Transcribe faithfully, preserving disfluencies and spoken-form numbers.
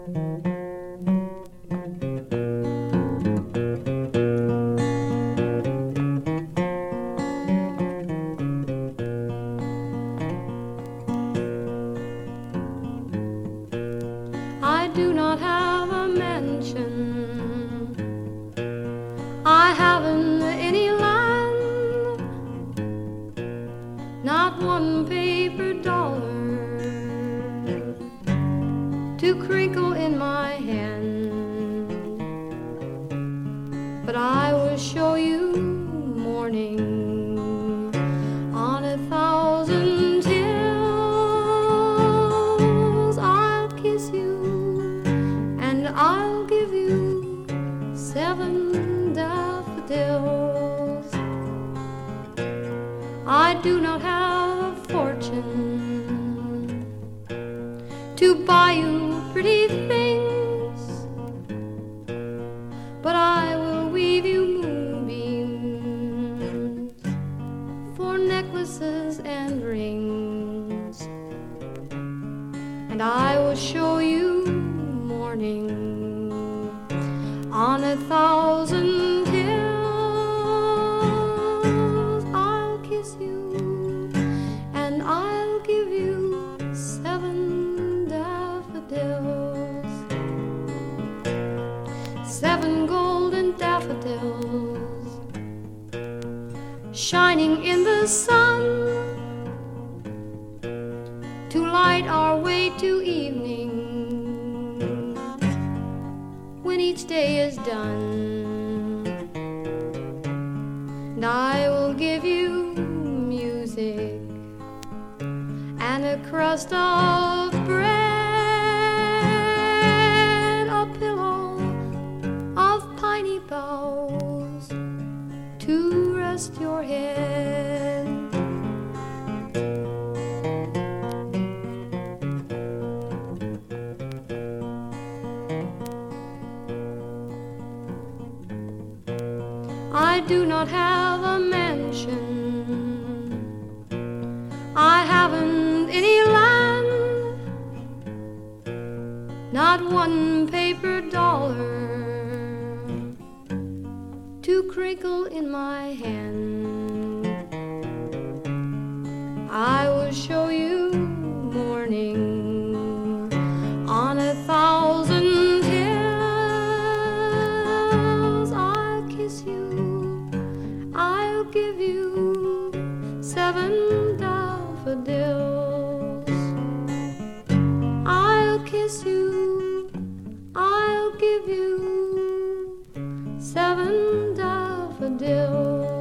I do not have a mansion, I haven't any land, not one paper dollar to crinkle in my hand. But I will show you morning on a thousand hills. I'll kiss you and I'll give you seven daffodils. I do not have a fortune to buy you pretty things, but I will weave you moonbeams for necklaces and rings, and I will show you morning on a thousand hills. I'll kiss you and I'll give you seven daffodils, seven golden daffodils shining in the sun to light our way to evening when each day is done. And I will give you music and a crust of bread, a pillow of piney boughs to rest your head. I do not have a mansion, I haven't any land, not one paper dollar to crinkle in my hand. I will show you morning on a thousand hills. I'll kiss you, I'll give you seven daffodils. I'll kiss you, I'll give you seven daffodils.